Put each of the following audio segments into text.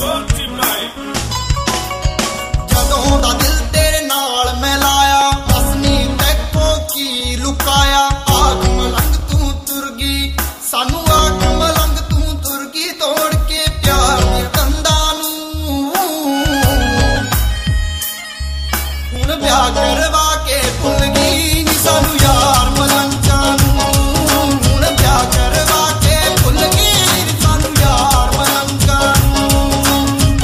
ਜਦੋਂ ਦਾ ਦਿਲ ਤੇਰੇ ਨਾਲ ਮੈਂ ਲਾਇਆ, ਅਸਨੀ ਤੈਥੋਂ ਕੀ ਲੁਕਾਇਆ। ਆਗ ਮਲੰਗ ਤੂੰ ਤੁਰ ਗਈ, ਸਾਨੂੰ ਆਗ ਮਲੰਗ ਤੂੰ ਤੁਰ ਗਈ, ਤੋੜ ਕੇ ਪਿਆਰ ਦੇ ਕੰਧਾਂ ਨੂੰ। ਹੁਣ ਵਿਆਹ ਕਰਵਾ ਕੇ ਭੁੱਲ ਗਈ ਨੀ ਸਾਨੂੰ ਯਾਰ ਮਲੰਗਾਂ ਨੂੰ। ਹੁਣ ਵਿਆਹ ਕਰਵਾ ਕੇ ਭੁੱਲ ਗਈ ਨੀ ਸਾਨੂੰ ਯਾਰ ਮਲੰਗਾਂ ਨੂੰ।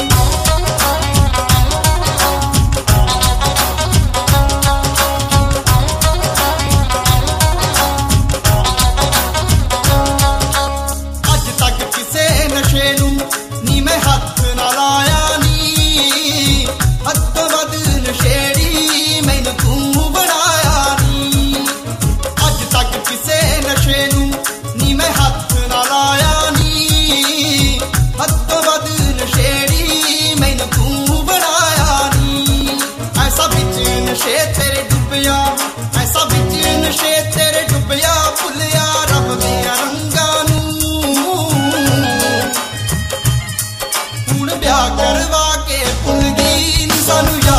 ਅੱਜ ਤੱਕ ਕਿਸੇ ਨਸ਼ੇ ਨੂੰ ਨੀ ਮੈਂ ਹੱਥ ਨਾ ਲਾਇਆ ਨੀ, ਹੱਦੋਂ ਵੱਧ ਨਸ਼ੇੜੀ ਮੈਨੂੰ ਤੂੰ ਬਣਾਇਆ ਨੀ। ਅੱਜ ਤੱਕ ਕਿਸੇ ਨਸ਼ੇ ਨੂੰ ਨੀ ਮੈਂ ਹੱਥ ਨਾ ਲਾਇਆ ਨੀ, ਹੱਦੋਂ ਵੱਧ ਨਸ਼ੇੜੀ ਮੈਨੂੰ ਤੂੰ ਬਣਾਇਆ ਨੀ। ਐਸਾ ਵਿੱਚ ਨਸ਼ੇ ਤੇਰੇ ਡੁੱਬਿਆ, ਐਸਾ ਵਿੱਚ ਨਸ਼ੇ ਤੇਰੇ ਡੁੱਬਿਆ, ਭੁੱਲਿਆ ਰੱਬ ਦੀਆਂ ਰੰਗਾਂ ਨੂੰ। ਹੁਣ ਵਿਆਹ ਕਰਵਾ ਕੇ ਭੁੱਲ ਗਈ ਨੀ ਸਾਨੂੰ